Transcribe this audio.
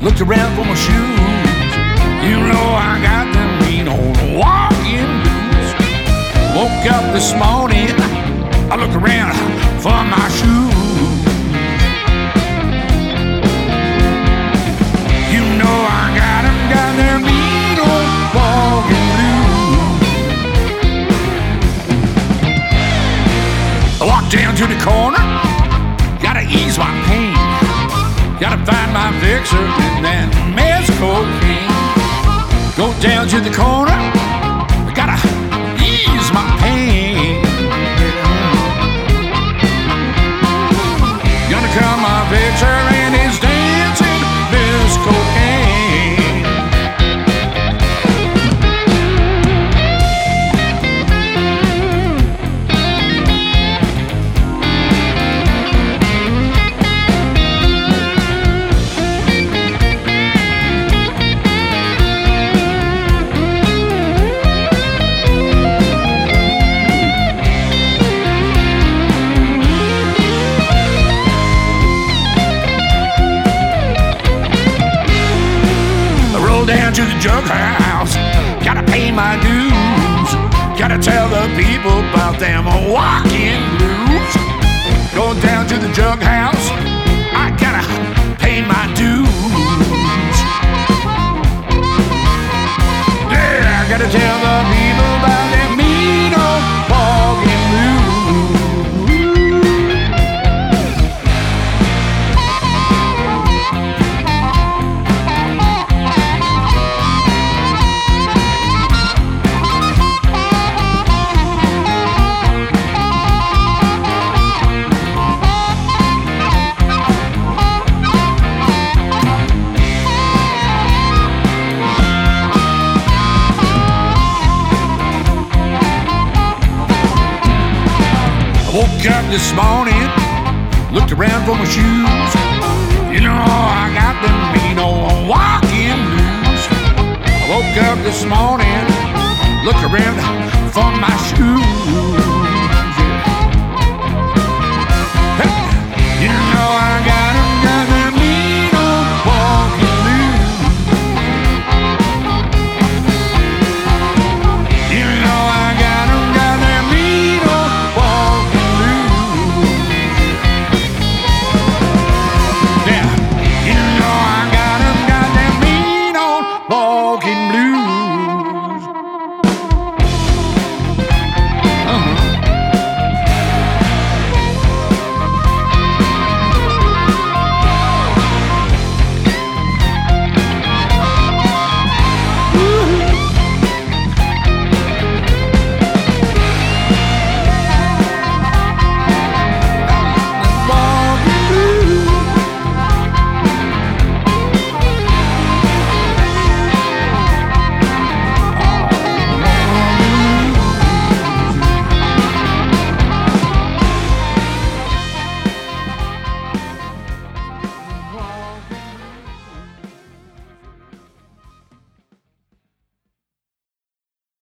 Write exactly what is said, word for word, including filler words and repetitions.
looked around for my shoes. You know I got them mean old walking blues. Woke up this morning, I looked around for my shoes. You know I got them, got them mean old walking blues. I walked down to the corner, gotta ease my pain. Gotta find my fixer in that mess cocaine. Go down to the corner, gotta ease my pain. Gonna come my fixer and his dancing mess cocaine. Down to the jug house, gotta pay my dues. Gotta tell the people about them walking blues. Go down to the jug house, I gotta pay my dues. Yeah, I gotta tell the people about them mean old walking blues. Woke up this morning, looked around for my shoes. You know I got them mean old walking blues. I woke up this morning, looked around for my shoes.